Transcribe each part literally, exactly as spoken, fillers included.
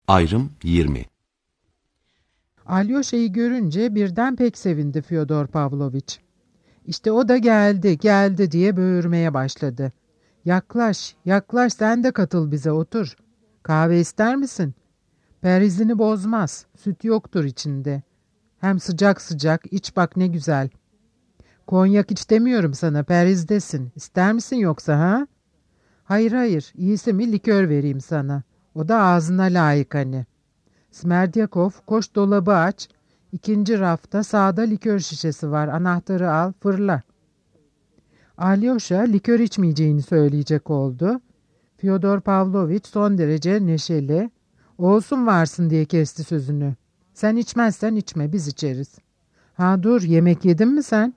Ayrım yirmi. Alyosha'yı görünce birden pek sevindi Fyodor Pavlovich. İşte o da geldi, geldi diye böğürmeye başladı. Yaklaş, yaklaş sen de katıl bize, otur. Kahve ister misin? Perizini bozmaz, süt yoktur içinde. Hem sıcak sıcak, iç bak ne güzel. Konyak iç demiyorum sana, perizdesin. İster misin yoksa ha? Hayır hayır, iyisi mi likör vereyim sana. O da ağzına layık hani. Smerdyakov, koş dolabı aç. İkinci rafta sağda likör şişesi var. Anahtarı al, fırla. Alyosha likör içmeyeceğini söyleyecek oldu. Fyodor Pavlovich son derece neşeli. Olsun varsın diye kesti sözünü. Sen içmezsen içme, biz içeriz. Ha dur, yemek yedin mi sen?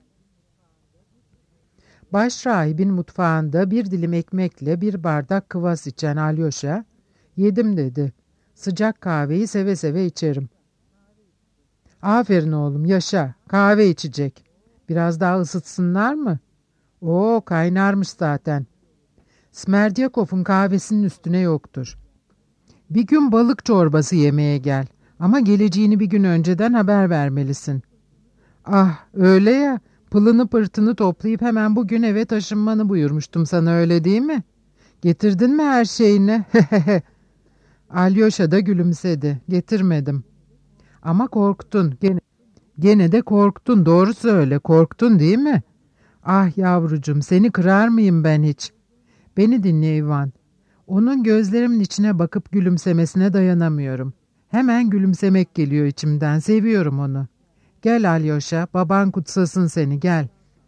Başrahibin mutfağında bir dilim ekmekle bir bardak kıvas içen Alyosha, yedim dedi. Sıcak kahveyi seve seve içerim. Aferin oğlum, yaşa, kahve içecek. Biraz daha ısıtsınlar mı? Oo, kaynarmış zaten. Smerdyakov'un kahvesinin üstüne yoktur. Bir gün balık çorbası yemeye gel. Ama geleceğini bir gün önceden haber vermelisin. Ah, öyle ya, pılını pırtını toplayıp hemen bugün eve taşınmanı buyurmuştum sana, öyle değil mi? Getirdin mi her şeyini? Alyosha da gülümsedi. Getirmedim. Ama korktun. Gene, gene de korktun. Doğru söyle. Korktun değil mi? Ah yavrucum, seni kırar mıyım ben hiç? Beni dinle Ivan. Onun gözlerimin içine bakıp gülümsemesine dayanamıyorum. Hemen gülümsemek geliyor içimden. Seviyorum onu. Gel Alyosha, baban kutsasın seni, gel.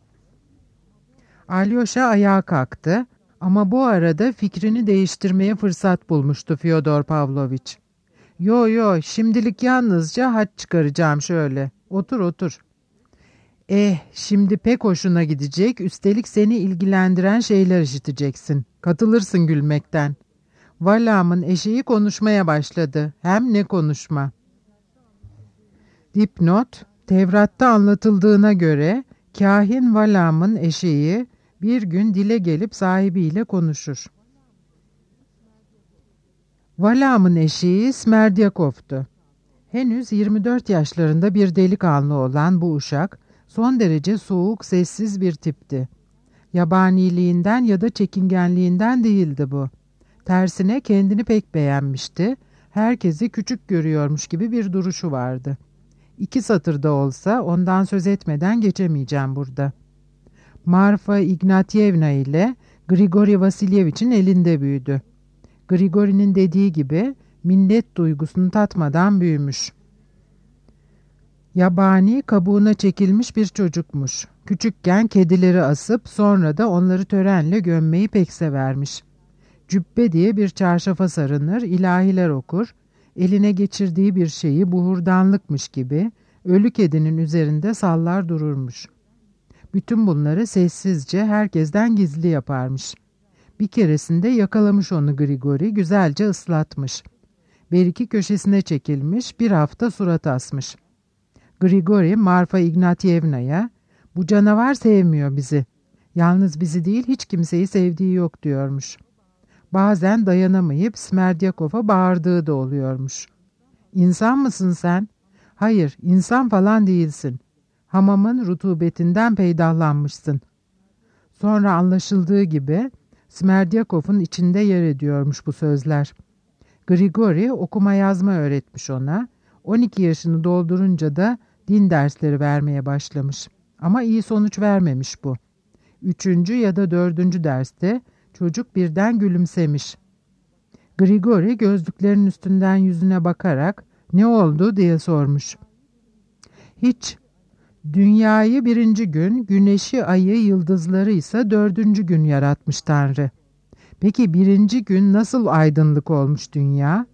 Alyosha ayağa kalktı. Ama bu arada fikrini değiştirmeye fırsat bulmuştu Fyodor Pavlovich. Yo yo, şimdilik yalnızca haç çıkaracağım şöyle. Otur otur. Eh, şimdi pek hoşuna gidecek, üstelik seni ilgilendiren şeyler işiteceksin. Katılırsın gülmekten. Valam'ın eşeği konuşmaya başladı. Hem ne konuşma. Dipnot, Tevrat'ta anlatıldığına göre kahin Valam'ın eşeği bir gün dile gelip sahibiyle konuşur. Valam'ın eşeği Smerdyakov'tu. Henüz yirmi dört yaşlarında bir delikanlı olan bu uşak son derece soğuk, sessiz bir tipti. Yabaniliğinden ya da çekingenliğinden değildi bu. Tersine kendini pek beğenmişti, herkesi küçük görüyormuş gibi bir duruşu vardı. İki satırda olsa ondan söz etmeden geçemeyeceğim burada. Marfa Ignatyevna ile Grigori Vasilyevich'in elinde büyüdü. Grigori'nin dediği gibi minnet duygusunu tatmadan büyümüş. Yabani, kabuğuna çekilmiş bir çocukmuş. Küçükken kedileri asıp sonra da onları törenle gömmeyi pek severmiş. Cübbe diye bir çarşafa sarınır, ilahiler okur, eline geçirdiği bir şeyi buhurdanlıkmış gibi ölü kedinin üzerinde sallar dururmuş. Bütün bunları sessizce herkesten gizli yaparmış. Bir keresinde yakalamış onu Grigori, güzelce ıslatmış. Bir iki köşesine çekilmiş, bir hafta surat asmış. Grigori, Marfa Ignatyevna'ya, bu canavar sevmiyor bizi. Yalnız bizi değil, hiç kimseyi sevdiği yok diyormuş. Bazen dayanamayıp Smerdyakov'a bağırdığı da oluyormuş. İnsan mısın sen? Hayır, insan falan değilsin. Hamamın rutubetinden peydahlanmışsın. Sonra anlaşıldığı gibi Smerdyakov'un içinde yer ediyormuş bu sözler. Grigori okuma yazma öğretmiş ona. on iki yaşını doldurunca da din dersleri vermeye başlamış. Ama iyi sonuç vermemiş bu. Üçüncü ya da dördüncü derste çocuk birden gülümsemiş. Grigori gözlüklerin üstünden yüzüne bakarak ne oldu diye sormuş. Hiç. Dünyayı birinci gün, güneşi, ayı, yıldızları ise dördüncü gün yaratmış Tanrı. Peki birinci gün nasıl aydınlık olmuş dünya?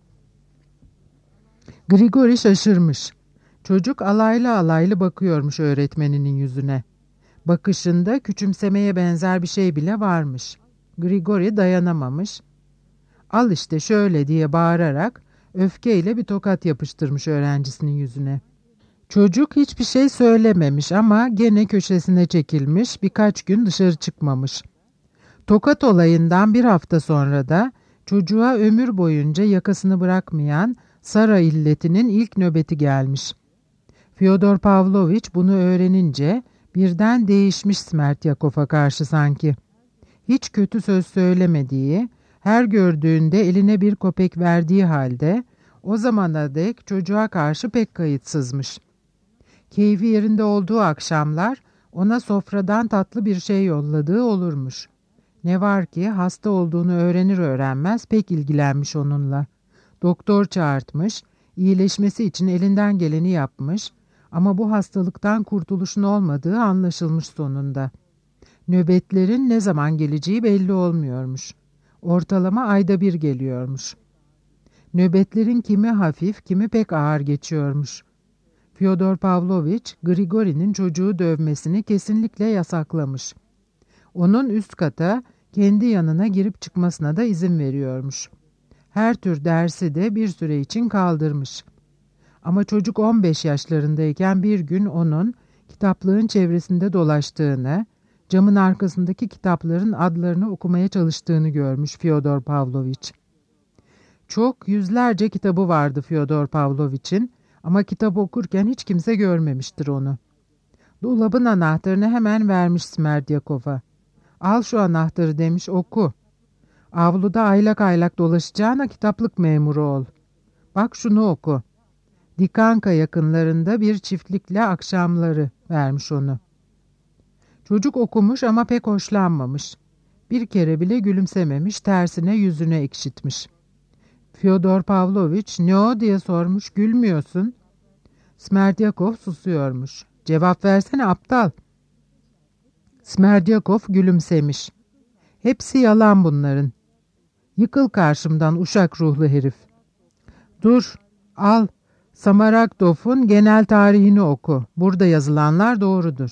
Grigori şaşırmış. Çocuk alaylı alaylı bakıyormuş öğretmeninin yüzüne. Bakışında küçümsemeye benzer bir şey bile varmış. Grigori dayanamamış. Al işte şöyle diye bağırarak öfkeyle bir tokat yapıştırmış öğrencisinin yüzüne. Çocuk hiçbir şey söylememiş ama gene köşesine çekilmiş, birkaç gün dışarı çıkmamış. Tokat olayından bir hafta sonra da Çocuğa ömür boyunca yakasını bırakmayan Sara illetinin ilk nöbeti gelmiş. Fyodor Pavlovich bunu öğrenince birden değişmiş Smertyakov'a karşı sanki. Hiç kötü söz söylemediği, her gördüğünde eline bir kopek verdiği halde o zamana dek çocuğa karşı pek kayıtsızmış. Keyfi yerinde olduğu akşamlar ona sofradan tatlı bir şey yolladığı olurmuş. Ne var ki hasta olduğunu öğrenir öğrenmez pek ilgilenmiş onunla. Doktor çağırtmış, iyileşmesi için elinden geleni yapmış ama bu hastalıktan kurtuluşun olmadığı anlaşılmış sonunda. Nöbetlerin ne zaman geleceği belli olmuyormuş. Ortalama ayda bir geliyormuş. Nöbetlerin kimi hafif, kimi pek ağır geçiyormuş. Fyodor Pavlovich, Grigori'nin çocuğu dövmesini kesinlikle yasaklamış. Onun üst kata, kendi yanına girip çıkmasına da izin veriyormuş. Her tür dersi de bir süre için kaldırmış. Ama çocuk on beş yaşlarındayken bir gün onun kitaplığın çevresinde dolaştığını, camın arkasındaki kitapların adlarını okumaya çalıştığını görmüş Fyodor Pavlovich. Çok yüzlerce kitabı vardı Fyodor Pavlovich'in ama kitap okurken hiç kimse görmemiştir onu. Dolabın anahtarını hemen vermiş Smerdyakov'a. Al şu anahtarı demiş, oku. Avluda aylak aylak dolaşacağına kitaplık memuru ol. Bak şunu oku. Dikanka yakınlarında bir çiftlikle akşamları vermiş onu. Çocuk okumuş ama pek hoşlanmamış. Bir kere bile gülümsememiş, tersine yüzüne ekşitmiş. Fyodor Pavlovich ne o diye sormuş, gülmüyorsun. Smerdyakov susuyormuş. Cevap versene aptal. Smerdyakov gülümsemiş. Hepsi yalan bunların. Yıkıl karşımdan uşak ruhlu herif. Dur, al. Smaragdov'un genel tarihini oku. Burada yazılanlar doğrudur.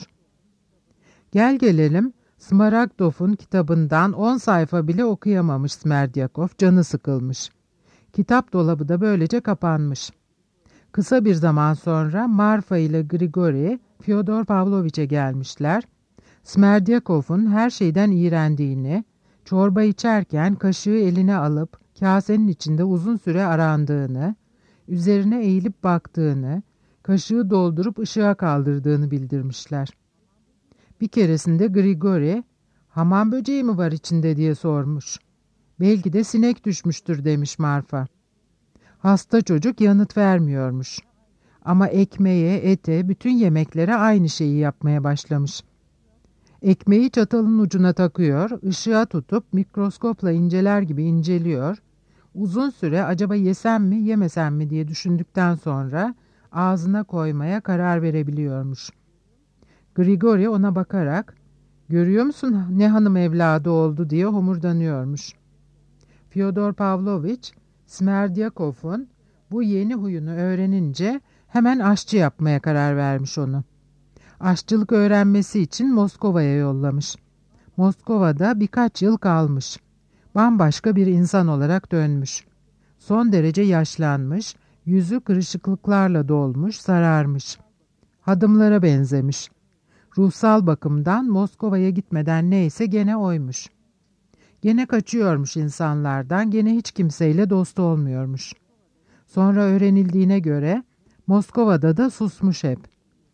Gel gelelim, Smaragdov'un kitabından on sayfa bile okuyamamış Smerdyakov, canı sıkılmış. Kitap dolabı da böylece kapanmış. Kısa bir zaman sonra Marfa ile Grigori, Fyodor Pavlovich'e gelmişler. Smerdyakov'un her şeyden iğrendiğini, çorba içerken kaşığı eline alıp kasenin içinde uzun süre arandığını, üzerine eğilip baktığını, kaşığı doldurup ışığa kaldırdığını bildirmişler. Bir keresinde Grigori, hamam böceği mi var içinde diye sormuş. Belki de sinek düşmüştür demiş Marfa. Hasta çocuk yanıt vermiyormuş. Ama ekmeğe, ete, bütün yemeklere aynı şeyi yapmaya başlamış. Ekmeği çatalın ucuna takıyor, ışığa tutup mikroskopla inceler gibi inceliyor. Uzun süre acaba yesem mi, yemesem mi diye düşündükten sonra ağzına koymaya karar verebiliyormuş. Grigori ona bakarak, görüyor musun ne hanım evladı oldu diye homurdanıyormuş. Fyodor Pavlovich, Smerdyakov'un bu yeni huyunu öğrenince hemen aşçı yapmaya karar vermiş onu. Aşçılık öğrenmesi için Moskova'ya yollamış. Moskova'da birkaç yıl kalmış. Bambaşka bir insan olarak dönmüş. Son derece yaşlanmış, yüzü kırışıklıklarla dolmuş, sararmış. Hadımlara benzemiş. Ruhsal bakımdan Moskova'ya gitmeden neyse gene oymuş. Gene kaçıyormuş insanlardan, gene hiç kimseyle dost olmuyormuş. Sonra öğrenildiğine göre Moskova'da da susmuş hep.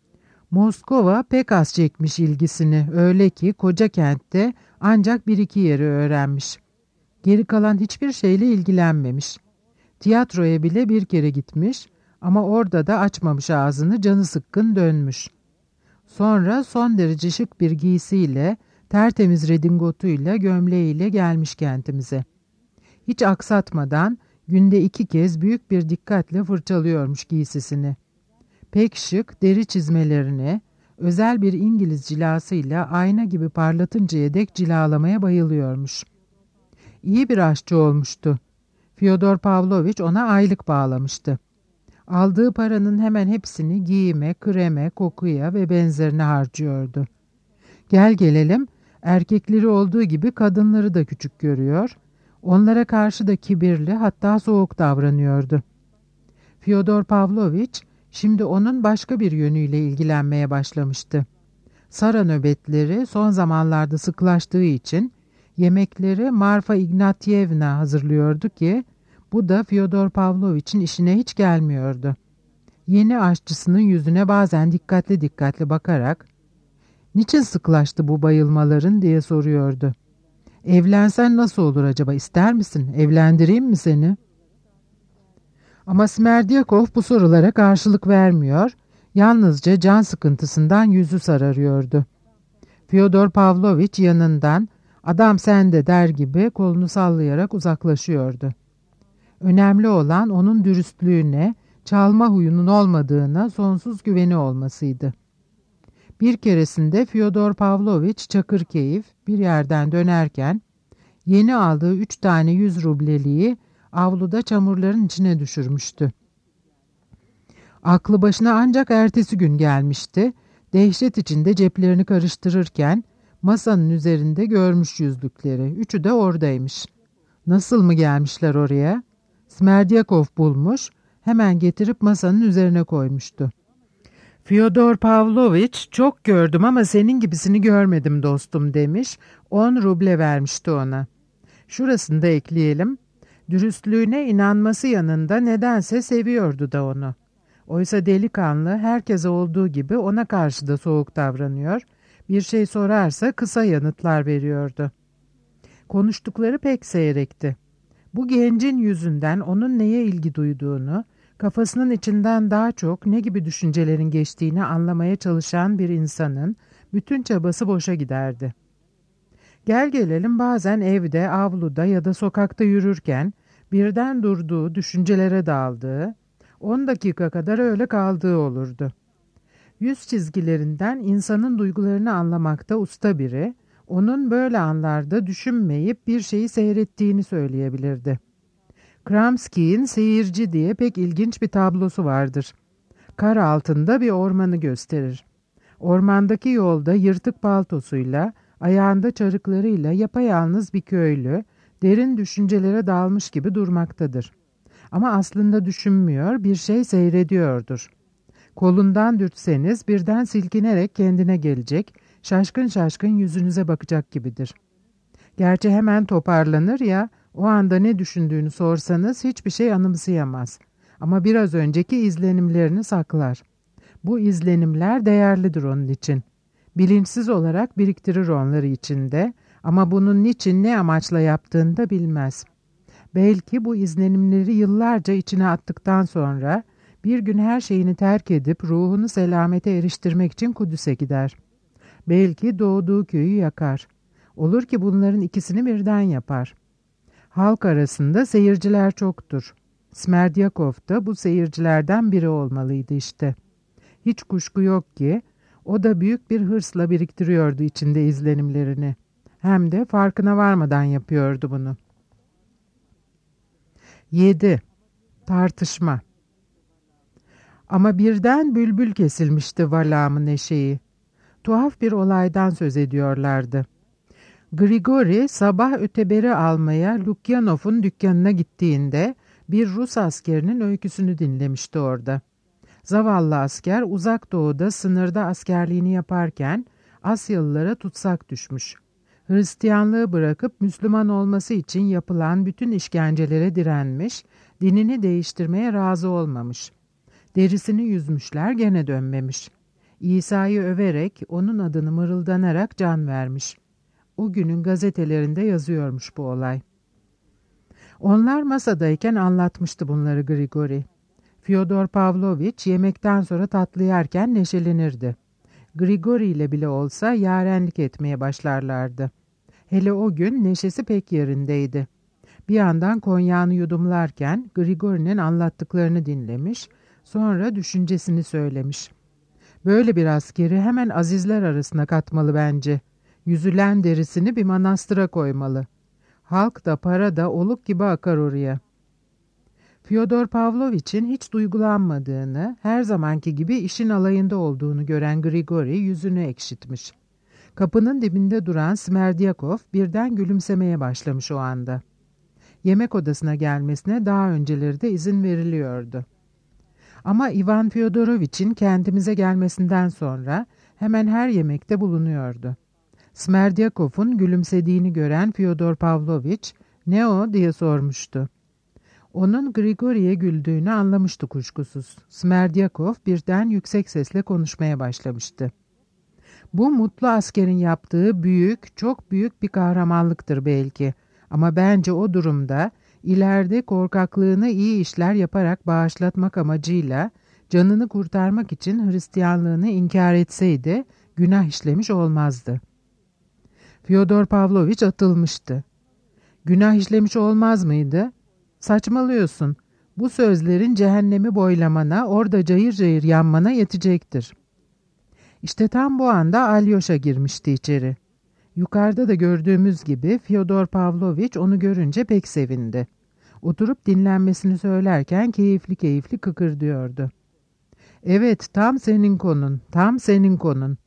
Moskova pek az çekmiş ilgisini, öyle ki koca kentte ancak bir iki yeri öğrenmiş. Geri kalan hiçbir şeyle ilgilenmemiş. Tiyatroya bile bir kere gitmiş ama orada da açmamış ağzını, canı sıkkın dönmüş. Sonra son derece şık bir giysiyle, tertemiz redingotuyla, gömleğiyle gelmiş kentimize. Hiç aksatmadan günde iki kez büyük bir dikkatle fırçalıyormuş giysisini. Pek şık deri çizmelerini özel bir İngiliz cilasıyla ayna gibi parlatıncaya dek cilalamaya bayılıyormuş. İyi bir aşçı olmuştu. Fyodor Pavlovich ona aylık bağlamıştı. Aldığı paranın hemen hepsini giyime, kreme, kokuya ve benzerine harcıyordu. Gel gelelim, erkekleri olduğu gibi kadınları da küçük görüyor, onlara karşı da kibirli, hatta soğuk davranıyordu. Fyodor Pavlovich şimdi onun başka bir yönüyle ilgilenmeye başlamıştı. Sara nöbetleri son zamanlarda sıklaştığı için Yemekleri Marfa Ignatyevna hazırlıyordu ki bu da Fyodor Pavlovich'in işine hiç gelmiyordu. Yeni aşçısının yüzüne bazen dikkatli dikkatli bakarak "Niçin sıklaştı bu bayılmaların?" diye soruyordu. "Evlensen nasıl olur acaba, ister misin? Evlendireyim mi seni?" Ama Smerdyakov bu sorulara karşılık vermiyor, yalnızca can sıkıntısından yüzü sararıyordu. Fyodor Pavlovich yanından "Adam sen de" der gibi kolunu sallayarak uzaklaşıyordu. Önemli olan onun dürüstlüğüne, çalma huyunun olmadığına sonsuz güveni olmasıydı. Bir keresinde Fyodor Pavlovich Çakırkeyif bir yerden dönerken yeni aldığı üç tane yüz rubleliği avluda çamurların içine düşürmüştü. Aklı başına ancak ertesi gün gelmişti. Dehşet içinde ceplerini karıştırırken masanın üzerinde görmüş yüzlükleri. Üçü de oradaymış. Nasıl mı gelmişler oraya? Smerdyakov bulmuş, hemen getirip masanın üzerine koymuştu. Fyodor Pavlovich, "Çok gördüm ama senin gibisini görmedim dostum" demiş, on ruble vermişti ona. Şurasını da ekleyelim. Dürüstlüğüne inanması yanında nedense seviyordu da onu. Oysa delikanlı herkese olduğu gibi ona karşı da soğuk davranıyor, bir şey sorarsa kısa yanıtlar veriyordu. Konuştukları pek seyrekti. Bu gencin yüzünden onun neye ilgi duyduğunu, kafasının içinden daha çok ne gibi düşüncelerin geçtiğini anlamaya çalışan bir insanın bütün çabası boşa giderdi. Gel gelelim bazen evde, avluda ya da sokakta yürürken birden durduğu, düşüncelere daldığı, on dakika kadar öyle kaldığı olurdu. Yüz çizgilerinden insanın duygularını anlamakta usta biri, onun böyle anlarda düşünmeyip bir şeyi seyrettiğini söyleyebilirdi. Kramski'nin Seyirci diye pek ilginç bir tablosu vardır. Kar altında bir ormanı gösterir. Ormandaki yolda yırtık paltosuyla, ayağında çarıklarıyla yapayalnız bir köylü, derin düşüncelere dalmış gibi durmaktadır. Ama aslında düşünmüyor, bir şey seyrediyordur. Kolundan dürtseniz birden silkinerek kendine gelecek, şaşkın şaşkın yüzünüze bakacak gibidir. Gerçi hemen toparlanır ya, o anda ne düşündüğünü sorsanız hiçbir şey anımsayamaz. Ama biraz önceki izlenimlerini saklar. Bu izlenimler değerlidir onun için. Bilinçsiz olarak biriktirir onları içinde ama bunun niçin ne amaçla yaptığını da bilmez. Belki bu izlenimleri yıllarca içine attıktan sonra bir gün her şeyini terk edip ruhunu selamete eriştirmek için Kudüs'e gider. Belki doğduğu köyü yakar. Olur ki bunların ikisini birden yapar. Halk arasında seyirciler çoktur. Smerdyakov da bu seyircilerden biri olmalıydı işte. Hiç kuşku yok ki o da büyük bir hırsla biriktiriyordu içinde izlenimlerini. Hem de farkına varmadan yapıyordu bunu. yedi. Tartışma. Ama birden bülbül kesilmişti Valam'ın eşeği. Tuhaf bir olaydan söz ediyorlardı. Grigori sabah öteberi almaya Lukyanov'un dükkanına gittiğinde bir Rus askerinin öyküsünü dinlemişti orada. Zavallı asker uzak doğuda sınırda askerliğini yaparken Asyalılara tutsak düşmüş. Hristiyanlığı bırakıp Müslüman olması için yapılan bütün işkencelere direnmiş, dinini değiştirmeye razı olmamış. Derisini yüzmüşler, gene dönmemiş. İsa'yı överek, onun adını mırıldanarak can vermiş. O günün gazetelerinde yazıyormuş bu olay. Onlar masadayken anlatmıştı bunları Grigori. Fyodor Pavlovich yemekten sonra tatlı yerken neşelenirdi. Grigori ile bile olsa yarenlik etmeye başlarlardı. Hele o gün neşesi pek yerindeydi. Bir yandan konyağını yudumlarken Grigori'nin anlattıklarını dinlemiş, sonra düşüncesini söylemiş. Böyle bir askeri hemen azizler arasına katmalı bence. Yüzülen derisini bir manastıra koymalı. Halk da para da oluk gibi akar oraya. Fyodor Pavlovich'in hiç duygulanmadığını, her zamanki gibi işin alayında olduğunu gören Grigori yüzünü ekşitmiş. Kapının dibinde duran Smerdyakov birden gülümsemeye başlamış o anda. Yemek odasına gelmesine daha önceleri de izin veriliyordu. Ama Ivan Fyodorovich'in kendimize gelmesinden sonra hemen her yemekte bulunuyordu. Smerdyakov'un gülümsediğini gören Fyodor Pavlovich, "Ne o?" diye sormuştu. Onun Grigori'ye güldüğünü anlamıştı kuşkusuz. Smerdyakov birden yüksek sesle konuşmaya başlamıştı. "Bu mutlu askerin yaptığı büyük, çok büyük bir kahramanlıktır belki. Ama bence o durumda ileride korkaklığını iyi işler yaparak bağışlatmak amacıyla canını kurtarmak için Hristiyanlığını inkar etseydi günah işlemiş olmazdı." Fyodor Pavlovich atılmıştı. "Günah işlemiş olmaz mıydı? Saçmalıyorsun. Bu sözlerin cehennemi boylamana, orada cayır cayır yanmana yetecektir." İşte tam bu anda Alyosha girmişti içeri. Yukarıda da gördüğümüz gibi Fyodor Pavlovich onu görünce pek sevindi. Oturup dinlenmesini söylerken keyifli keyifli kıkırdıyordu. "Evet, tam senin konun, tam senin konun."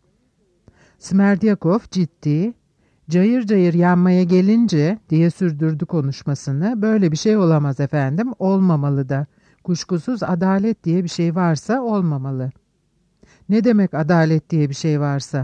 Smerdyakov ciddi, "Cayır cayır yanmaya gelince," diye sürdürdü konuşmasını, "böyle bir şey olamaz efendim, olmamalı da. Kuşkusuz adalet diye bir şey varsa olmamalı." "Ne demek adalet diye bir şey varsa?"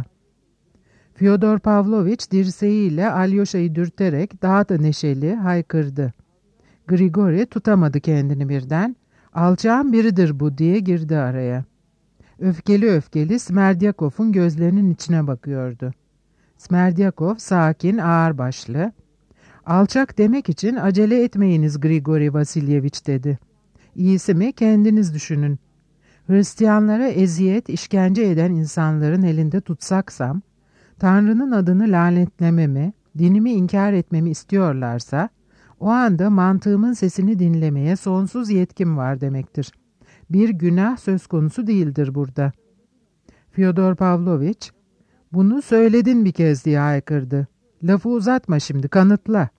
Fyodor Pavlovich dirseğiyle Alyosha'yı dürterek daha da neşeli haykırdı. Grigori tutamadı kendini birden. "Alçağın biridir bu," diye girdi araya. Öfkeli öfkeli Smerdyakov'un gözlerinin içine bakıyordu. Smerdyakov sakin, ağırbaşlı. "Alçak demek için acele etmeyiniz Grigori Vasilyevich," dedi. "İyisi mi kendiniz düşünün. Hristiyanlara eziyet, işkence eden insanların elinde tutsaksam, Tanrı'nın adını lanetlememi, dinimi inkar etmemi istiyorlarsa, o anda mantığımın sesini dinlemeye sonsuz yetkim var demektir. Bir günah söz konusu değildir burada." Fyodor Pavlovich, "Bunu söyledin bir kez," diye haykırdı. "Lafı uzatma şimdi, kanıtla."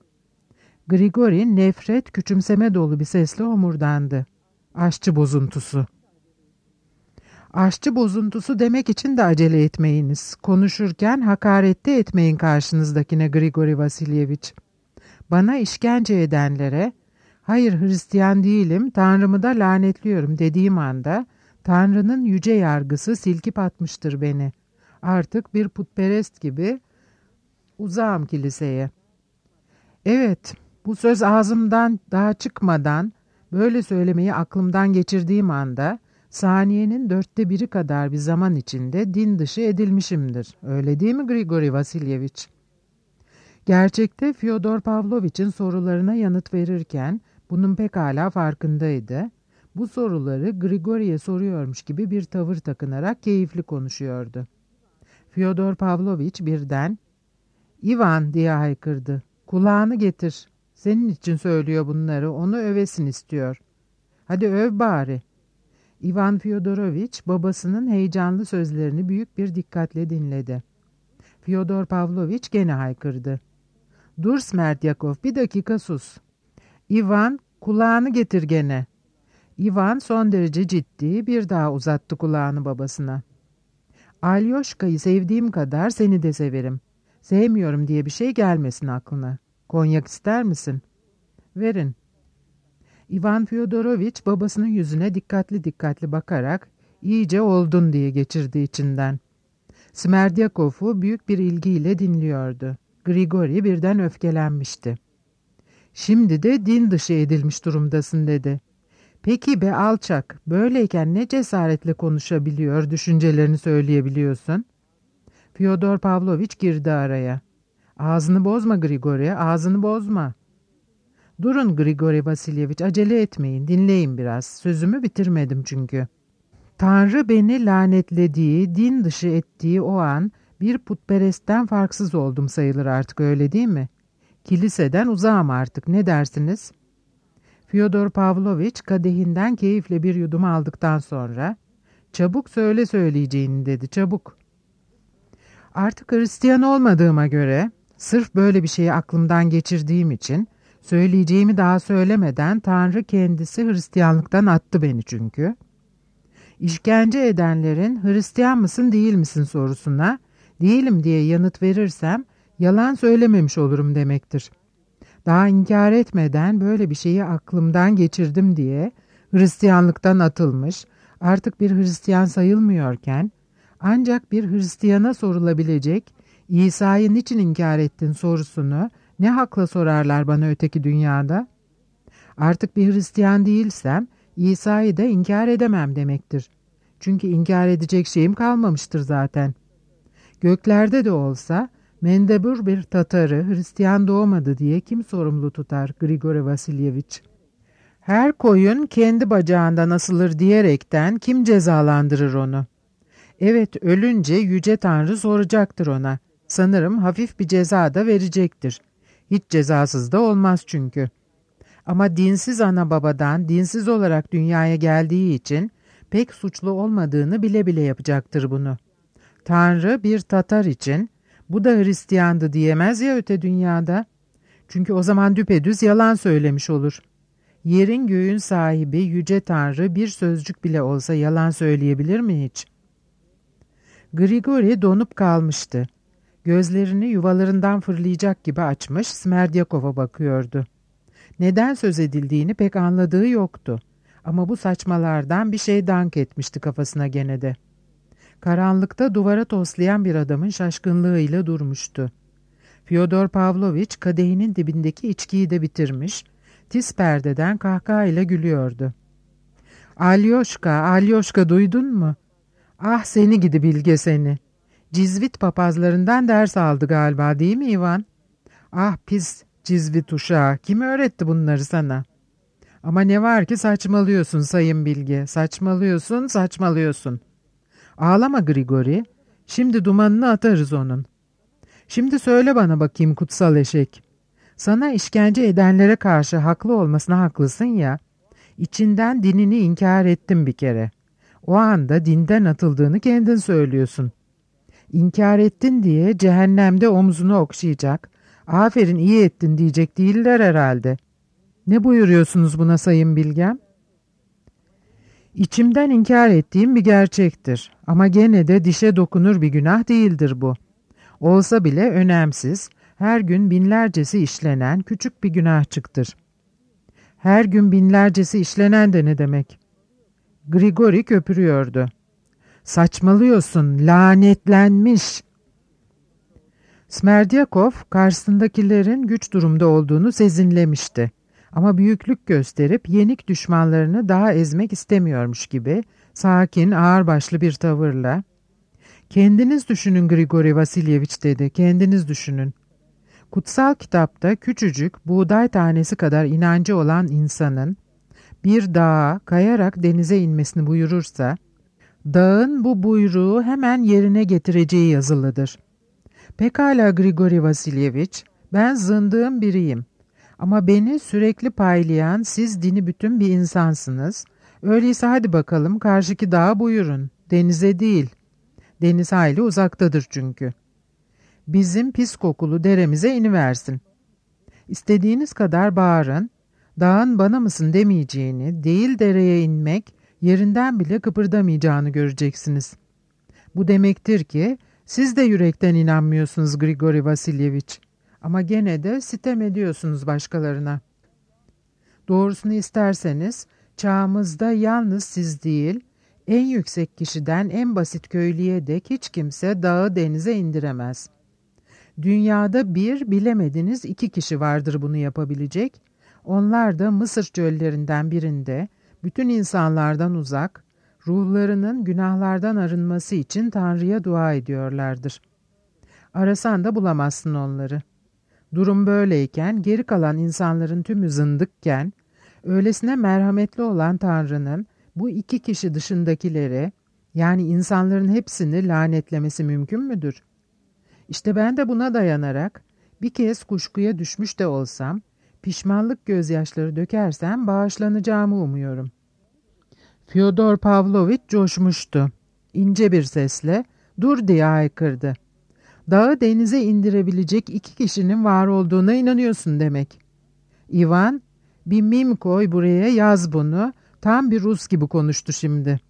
Grigori nefret, küçümseme dolu bir sesle homurdandı. "Aşçı bozuntusu." "Aşçı bozuntusu demek için de acele etmeyiniz. Konuşurken hakarette etmeyin karşınızdakine Grigori Vasilyevich. Bana işkence edenlere, 'Hayır, Hristiyan değilim, Tanrımı da lanetliyorum,' dediğim anda Tanrı'nın yüce yargısı silkip atmıştır beni. Artık bir putperest gibi uzağım kiliseye." Evet, bu söz ağzımdan daha çıkmadan, böyle söylemeyi aklımdan geçirdiğim anda, saniyenin dörtte biri kadar bir zaman içinde din dışı edilmişimdir. Öyle değil mi Grigori Vasilyevich? Gerçekte Fyodor Pavlovich'in sorularına yanıt verirken bunun pekala farkındaydı. Bu soruları Grigori'ye soruyormuş gibi bir tavır takınarak keyifli konuşuyordu. Fyodor Pavlovich birden, "İvan," diye haykırdı. "Kulağını getir. Senin için söylüyor bunları, onu övesin istiyor. Hadi öv bari." İvan Fyodorovich babasının heyecanlı sözlerini büyük bir dikkatle dinledi. Fyodor Pavlovich gene haykırdı. "Dur Smerdyakov, bir dakika sus." "İvan, kulağını getir gene." İvan son derece ciddi, bir daha uzattı kulağını babasına. "Alyoshka'yı sevdiğim kadar seni de severim. Sevmiyorum diye bir şey gelmesin aklına. Konyak ister misin?" "Verin." İvan Fyodorovich babasının yüzüne dikkatli dikkatli bakarak "İyice oldun," diye geçirdi içinden. Smerdyakov'u büyük bir ilgiyle dinliyordu. Grigori birden öfkelenmişti. "Şimdi de din dışı edilmiş durumdasın," dedi. "Peki be alçak, böyleyken ne cesaretle konuşabiliyor, düşüncelerini söyleyebiliyorsun?" Fyodor Pavlovich girdi araya. "Ağzını bozma Grigori, ağzını bozma." "Durun Grigori Vasilyevich, acele etmeyin, dinleyin biraz. Sözümü bitirmedim çünkü." Tanrı beni lanetlediği, din dışı ettiği o an bir putperestten farksız oldum sayılır artık, öyle değil mi? Kiliseden uzağım artık, ne dersiniz? Fyodor Pavlovich kadehinden keyifle bir yudum aldıktan sonra, "Çabuk söyle söyleyeceğini," dedi, "çabuk." "Artık Hristiyan olmadığıma göre, sırf böyle bir şeyi aklımdan geçirdiğim için, söyleyeceğimi daha söylemeden Tanrı kendisi Hristiyanlıktan attı beni çünkü. İşkence edenlerin Hristiyan mısın değil misin sorusuna değilim diye yanıt verirsem yalan söylememiş olurum demektir. Daha inkar etmeden böyle bir şeyi aklımdan geçirdim diye Hristiyanlıktan atılmış, artık bir Hristiyan sayılmıyorken ancak bir Hristiyana sorulabilecek İsa'yı niçin inkar ettin sorusunu ne hakla sorarlar bana öteki dünyada? Artık bir Hristiyan değilsem İsa'yı da inkar edemem demektir. Çünkü inkar edecek şeyim kalmamıştır zaten. Göklerde de olsa mendebur bir Tatarı Hristiyan doğmadı diye kim sorumlu tutar Grigori Vasilyeviç? Her koyun kendi bacağından asılır diyerekten kim cezalandırır onu? Evet, ölünce Yüce Tanrı soracaktır ona. Sanırım hafif bir ceza da verecektir. Hiç cezasız da olmaz çünkü. Ama dinsiz ana babadan dinsiz olarak dünyaya geldiği için pek suçlu olmadığını bile bile yapacaktır bunu. Tanrı bir Tatar için bu da Hristiyandı diyemez ya öte dünyada. Çünkü o zaman düpedüz yalan söylemiş olur. Yerin göğün sahibi Yüce Tanrı bir sözcük bile olsa yalan söyleyebilir mi hiç? Grigori donup kalmıştı. Gözlerini yuvalarından fırlayacak gibi açmış Smerdyakov'a bakıyordu. Neden söz edildiğini pek anladığı yoktu. Ama bu saçmalardan bir şey dank etmişti kafasına gene de. Karanlıkta duvara toslayan bir adamın şaşkınlığıyla durmuştu. Fyodor Pavlovich kadehinin dibindeki içkiyi de bitirmiş, tiz perdeden kahkahayla gülüyordu. "Alyoşka, Alyoşka duydun mu? Ah seni gidi bilge seni. Cizvit papazlarından ders aldı galiba değil mi Ivan? Ah pis Cizvit uşağı, kim öğretti bunları sana? Ama ne var ki saçmalıyorsun sayın bilge, saçmalıyorsun, saçmalıyorsun. Ağlama Grigori, şimdi dumanını atarız onun. Şimdi söyle bana bakayım kutsal eşek. Sana işkence edenlere karşı haklı olmasına haklısın ya, içinden dinini inkar ettim bir kere. O anda dinden atıldığını kendin söylüyorsun. İnkar ettin diye cehennemde omzunu okşayacak, aferin iyi ettin diyecek değiller herhalde. Ne buyuruyorsunuz buna sayın bilgem? İçimden inkar ettiğim bir gerçektir ama gene de dişe dokunur bir günah değildir bu. Olsa bile önemsiz, her gün binlercesi işlenen küçük bir günahçıktır. Her gün binlercesi işlenen de ne demek? Grigori köpürüyordu. Saçmalıyorsun, lanetlenmiş. Smerdyakov karşısındakilerin güç durumda olduğunu sezinlemişti. Ama büyüklük gösterip yenik düşmanlarını daha ezmek istemiyormuş gibi sakin, ağırbaşlı bir tavırla "Kendiniz düşünün Grigori Vasilyeviç" dedi, "kendiniz düşünün. Kutsal kitapta küçücük buğday tanesi kadar inancı olan insanın bir dağa kayarak denize inmesini buyurursa, dağın bu buyruğu hemen yerine getireceği yazılıdır. Pekala Grigori Vasilyeviç, ben zındığım biriyim. Ama beni sürekli paylayan siz dini bütün bir insansınız. Öyleyse hadi bakalım karşıki dağa buyurun, denize değil. Deniz hayli uzaktadır çünkü. Bizim pis kokulu deremize iniversin. İstediğiniz kadar bağırın, dağın bana mısın demeyeceğini, değil dereye inmek, yerinden bile kıpırdamayacağını göreceksiniz. Bu demektir ki siz de yürekten inanmıyorsunuz Grigori Vasilyeviç. Ama gene de sitem ediyorsunuz başkalarına. Doğrusunu isterseniz çağımızda yalnız siz değil, en yüksek kişiden en basit köylüye dek hiç kimse dağı denize indiremez. Dünyada bir, bilemediniz iki kişi vardır bunu yapabilecek. Onlar da Mısır çöllerinden birinde, bütün insanlardan uzak, ruhlarının günahlardan arınması için Tanrı'ya dua ediyorlardır. Arasan da bulamazsın onları. Durum böyleyken, geri kalan insanların tümü zındıkken, öylesine merhametli olan Tanrı'nın bu iki kişi dışındakilere, yani insanların hepsini lanetlemesi mümkün müdür? İşte ben de buna dayanarak, bir kez kuşkuya düşmüş de olsam, pişmanlık gözyaşları dökersem bağışlanacağımı umuyorum. Fyodor Pavlovich coşmuştu. İnce bir sesle, dur diye haykırdı. Dağı denize indirebilecek iki kişinin var olduğuna inanıyorsun demek. Ivan, bir mim koy buraya, yaz bunu, tam bir Rus gibi konuştu şimdi.